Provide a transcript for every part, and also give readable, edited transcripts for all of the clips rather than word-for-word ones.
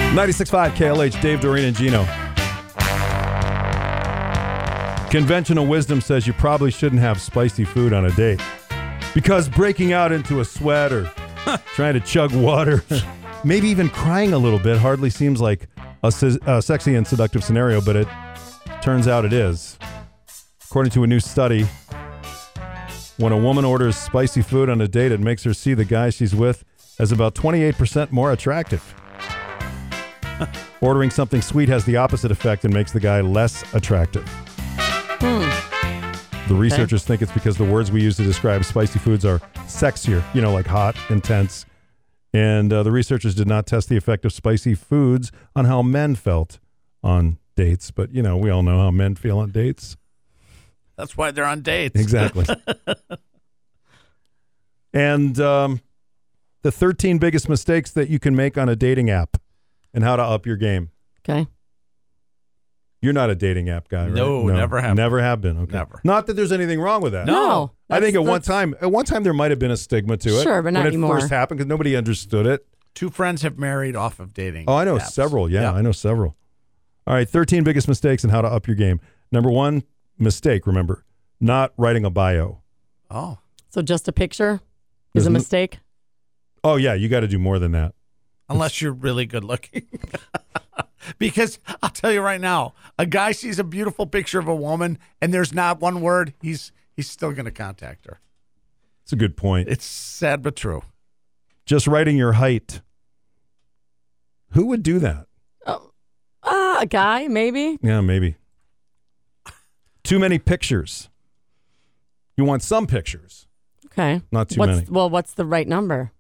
96.5 KLH, Dave, Doreen, and Gino. Conventional wisdom says you probably shouldn't have spicy food on a date because breaking out into a sweat or trying to chug water, maybe even crying a little bit hardly seems like a sexy and seductive scenario, but it turns out it is. According to a new study, when a woman orders spicy food on a date, it makes her see the guy she's with as about 28% more attractive. Ordering something sweet has the opposite effect and makes the guy less attractive. The researchers think it's because the words we use to describe spicy foods are sexier, like hot, intense. And the researchers did not test the effect of spicy foods on how men felt on dates. But, we all know how men feel on dates. That's why they're on dates. Exactly. And the 13 biggest mistakes that you can make on a dating app and how to up your game. Okay. You're not a dating app guy, right? No, never have. Never have been. Okay. Never. Not that there's anything wrong with that. No. I think at one time there might have been a stigma to it. Sure, but not anymore. When it first happened because nobody understood it. 2 friends have married off of dating. Oh, I know apps. several. Yeah, I know several. All right, 13 biggest mistakes and how to up your game. Number 1 mistake, remember, not writing a bio. Oh. So just a picture is a mistake? Oh, yeah, you got to do more than that. Unless you're really good looking. Because I'll tell you right now, a guy sees a beautiful picture of a woman and there's not one word, he's still going to contact her. It's a good point. It's sad but true. Just writing your height. Who would do that? A guy, maybe. Yeah, maybe. Too many pictures. You want some pictures. Okay. Not too many. Well, what's the right number?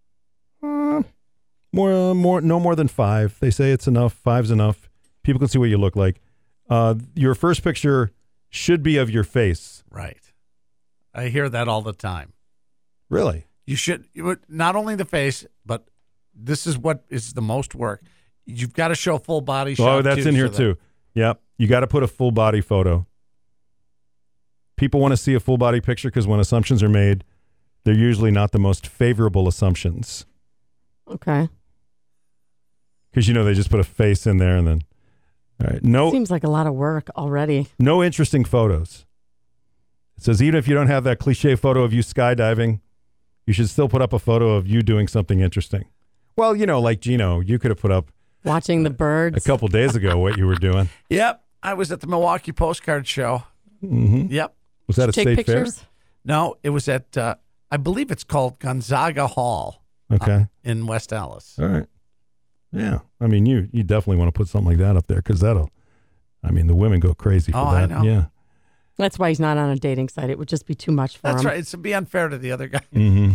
No more than 5. They say it's enough. 5's enough. People can see what you look like. Your first picture should be of your face. Right. I hear that all the time. Really? You should, not only the face, but this is what is the most work. You've got to show full body shot. Oh, that's in here too. Yep. You got to put a full body photo. People want to see a full body picture because when assumptions are made, they're usually not the most favorable assumptions. Okay. Because, they just put a face in there and then, all right. Seems like a lot of work already. No interesting photos. It says even if you don't have that cliche photo of you skydiving, you should still put up a photo of you doing something interesting. Well, like Gino, you could have put up watching the birds a couple days ago what you were doing. Yep. I was at the Milwaukee Postcard Show. Mm-hmm. Yep. Was that a Take state pictures? fair? No, it was at, I believe it's called Gonzaga Hall. Okay. In West Allis. All right. Yeah. I mean, you definitely want to put something like that up there because the women go crazy for that. I know. Yeah. That's why he's not on a dating site. It would just be too much for him. That's right. It's to be unfair to the other guy. Mm-hmm.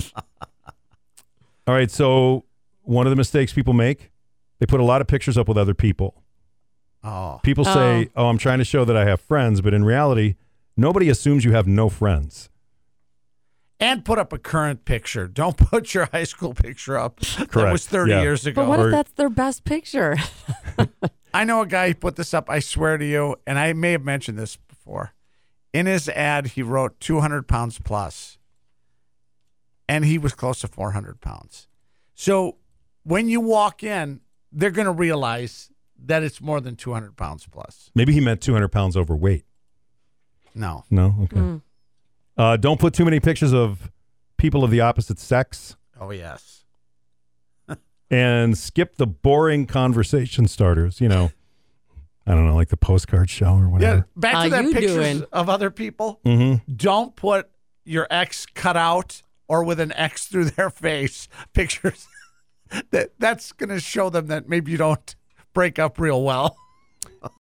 All right. So one of the mistakes people make, they put a lot of pictures up with other people. Oh. People say, I'm trying to show that I have friends, but in reality, nobody assumes you have no friends. And put up a current picture. Don't put your high school picture up. Correct. That was 30 years ago. But what if that's their best picture? I know a guy who put this up, I swear to you, and I may have mentioned this before. In his ad, he wrote 200 pounds plus, and he was close to 400 pounds. So when you walk in, they're going to realize that it's more than 200 pounds plus. Maybe he meant 200 pounds overweight. No. No? Okay. Don't put too many pictures of people of the opposite sex. Oh, yes. And skip the boring conversation starters, I don't know, like the postcard show or whatever. Yeah, back to that you pictures doing? of other people. Mm-hmm. Don't put your ex cut out or with an X through their face pictures. That's going to show them that maybe you don't break up real well.